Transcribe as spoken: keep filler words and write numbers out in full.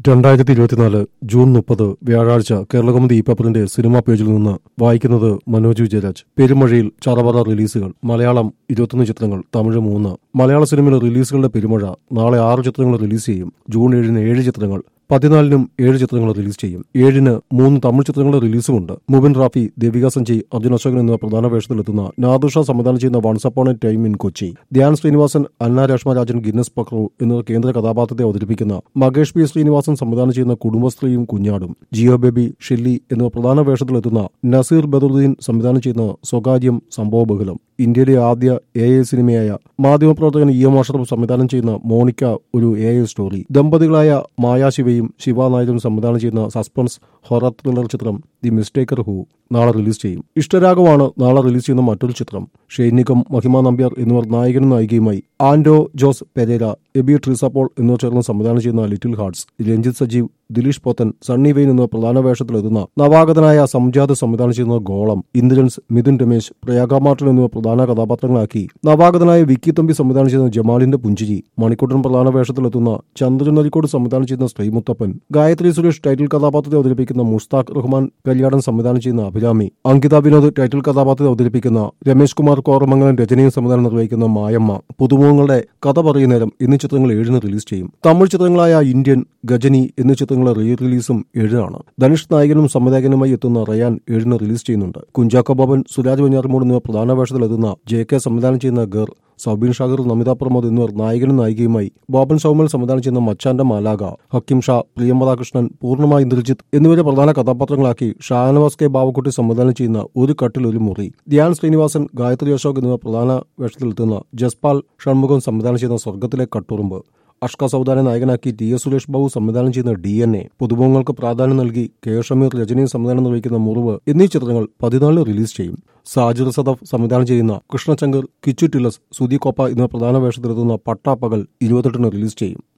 രണ്ടായിരത്തി ഇരുപത്തിനാല് ജൂൺ മുപ്പത് വ്യാഴാഴ്ച കേരളകൗമുദി പേപ്പറിന്റെ സിനിമാ പേജിൽ നിന്ന് വായിക്കുന്നത് മനോജ് വിജയരാജ്. പെരുമഴയിൽ ചറവറ റിലീസുകൾ. മലയാളം ഇരുപത്തൊന്ന് ചിത്രങ്ങൾ, തമിഴ് മൂന്ന്. മലയാള സിനിമയിലെ റിലീസുകളുടെ പെരുമഴ. നാളെ ആറ് ചിത്രങ്ങൾ റിലീസ് ചെയ്യും. ജൂൺ ഏഴിന് ഏഴ് ചിത്രങ്ങൾ, പതിനാലിനും ഏഴ് ചിത്രങ്ങൾ റിലീസ് ചെയ്യും. ഏഴിന് മൂന്ന് തമിഴ് ചിത്രങ്ങളുടെ റിലീസുമുണ്ട്. മുബിൻ റാഫി, ദേവിക സഞ്ജയ്, അർജുൻ അശോകൻ എന്നിവർ പ്രധാന വേഷത്തിലെത്തുന്ന നാദുഷ സംവിധാനം ചെയ്യുന്ന once upon a time in Kochi, Dhyan Sreenivasan, Anna Reshmarajan, Guinness Pakru എന്നിവർ കേന്ദ്ര കഥാപാത്രത്തെ അവതരിപ്പിക്കുന്ന മകേഷ് പി ശ്രീനിവാസൻ സംവിധാനം ചെയ്യുന്ന കുടുംബശ്രീയും കുഞ്ഞാടും, ജിയോ ബേബി, ഷില്ലി എന്നിവർ പ്രധാന വേഷത്തിലെത്തുന്ന നസീർ ബദറുദ്ദീൻ സംവിധാനം ചെയ്യുന്ന സ്വകാര്യം സംഭവബഹുലം, ഇന്ത്യയിലെ ആദ്യ എ ഐ സിനിമയായ മാധ്യമപ്രവർത്തകൻ ഇ എം അഷറഫ് സംവിധാനം ചെയ്യുന്ന മോണിക്ക ഒരു എ ഐ സ്റ്റോറി, ദമ്പതികളായ മായാ ശിവയും ശിവ നായരും സംവിധാനം ചെയ്യുന്ന സസ്പെൻസ് ഹൊറർ ത്രില്ലർ ചിത്രം ദി മിസ്റ്റേക്കർ ഹൂ നാളെ റിലീസ് ചെയ്യും. ഇഷ്ടരാഗമാണ് നാളെ റിലീസ് ചെയ്യുന്ന മറ്റൊരു ചിത്രം. ഷെയ്നികം, മഹിമ നമ്പ്യാർ എന്നിവർ നായകനും നായികയുമായി, ആൻഡോ ജോസ് പെരേര, എബി ട്രീസപ്പോൾ എന്നിവർ ചേർന്ന് സംവിധാനം ചെയ്യുന്ന ലിറ്റിൽ ഹാർട്സ്, രഞ്ജിത്ത് സജീവ്, ദിലീഷ് പോത്തൻ, സണ്ണി വെയിൻ എന്നിവർ പ്രധാന വേഷത്തിലെത്തുന്ന നവാഗതനായ സംജാത് സംവിധാനം ചെയ്യുന്ന ഗോളം, ഇന്ദ്രൻസ്, മിഥുൻ രമേശ്, പ്രയാഗ മാർട്ടിൻ എന്നിവർ പ്രധാന കഥാപാത്രങ്ങളാക്കി നവാഗതനായ വിക്കി തമ്പി സംവിധാനം ചെയ്യുന്ന ജമാലിന്റെ പുഞ്ചിരി, മണിക്കൂട്ടൻ പ്രധാന വേഷത്തിലെത്തുന്ന ചന്ദ്രൻ നരിക്കോട് സംവിധാനം ചെയ്യുന്ന ശ്രീമുത്തപ്പൻ, ഗായത്രി സുരേഷ് ടൈറ്റിൽ കഥാപാത്രത്തെ അവതരിപ്പിക്കുന്ന മുസ്താഖ് റഹ്മാൻ കല്യാടൻ സംവിധാനം ചെയ്യുന്ന അഭിരാമി, അങ്കിത വിനോദ് ടൈറ്റിൽ കഥാപാത്രത്തെ അവതരിപ്പിക്കുന്ന രമേശ് കുമാർ കോറമംഗലം രചനയും സംവിധാനം നിർവഹിക്കുന്ന മായമ്മ, പുതുമുഖങ്ങളുടെ കഥ പറയുന്നേരം എന്നീ ചിത്രങ്ങൾ ഏഴിന് റിലീസ് ചെയ്യും. തമിഴ് ചിത്രങ്ങളായ ഇന്ത്യൻ, ഗജനി എന്നീ ചിത്രങ്ങളുടെ റീ റിലീസും ഏഴിനാണ്. ധനുഷ് നായകനും സംവിധായകനുമായി എത്തുന്ന റയാൻ ഏഴിന് റിലീസ് ചെയ്യുന്നുണ്ട്. കുഞ്ചാക്കോ ബോബൻ, സുരാജ് വെഞ്ഞാറമൂട് എന്നിവർ പ്രധാന വേഷത്തിലെത്തുന്ന ജെ കെ സംവിധാനം ചെയ്യുന്ന ഗർ, സൗബിൻ ഷാഹിർ, നമിത പ്രമോദ് എന്നിവർ നായകനും നായികയുമായി, ബോബൻ സൗമൽ സംവിധാനം ചെയ്യുന്ന മച്ചാന്റെ മാലാക, ഹക്കിം ഷാ, പ്രിയം രാധാകൃഷ്ണൻ, പൂർണ്ണമായ ഇന്ദ്രജിത്ത് എന്നിവരെ പ്രധാന കഥാപാത്രങ്ങളാക്കി ഷാനവാസ് കെ ബാവക്കുട്ടി സംവിധാനം ചെയ്യുന്ന ഒരു കട്ടിൽ ഒരു മുറി, ധ്യാൻ ശ്രീനിവാസൻ, ഗായത്രി അശോക് എന്നിവർ പ്രധാന വേഷത്തിലെത്തുന്ന ജസ്പാൽ ഷൺമുഖം സംവിധാനം ചെയ്യുന്ന സ്വർഗത്തിലെ കട്ടുറുമ്പ്, അഷ്ക സൗദാനെ നായകനാക്കി ടി എസ് സുരേഷ് ബാബു സംവിധാനം ചെയ്യുന്ന ഡി എൻ എ, പുതുമുഖങ്ങൾക്ക് പ്രാധാന്യം നൽകി കെ ഷമീർ രചനയും സംവിധാനം നിർവഹിക്കുന്ന മുറിവ് എന്നീ ചിത്രങ്ങൾ പതിനാലിന് റിലീസ് ചെയ്യും. സാജിർ സദഫ് സംവിധാനം ചെയ്യുന്ന കൃഷ്ണചങ്കർ, കിച്ചു ടിലസ്, സുധി കോപ്പ എന്നിവർ പ്രധാന വേഷത്തിലെത്തുന്ന പട്ടാപ്പകൽ ഇരുപത്തെട്ടിന് റിലീസ് ചെയ്യും.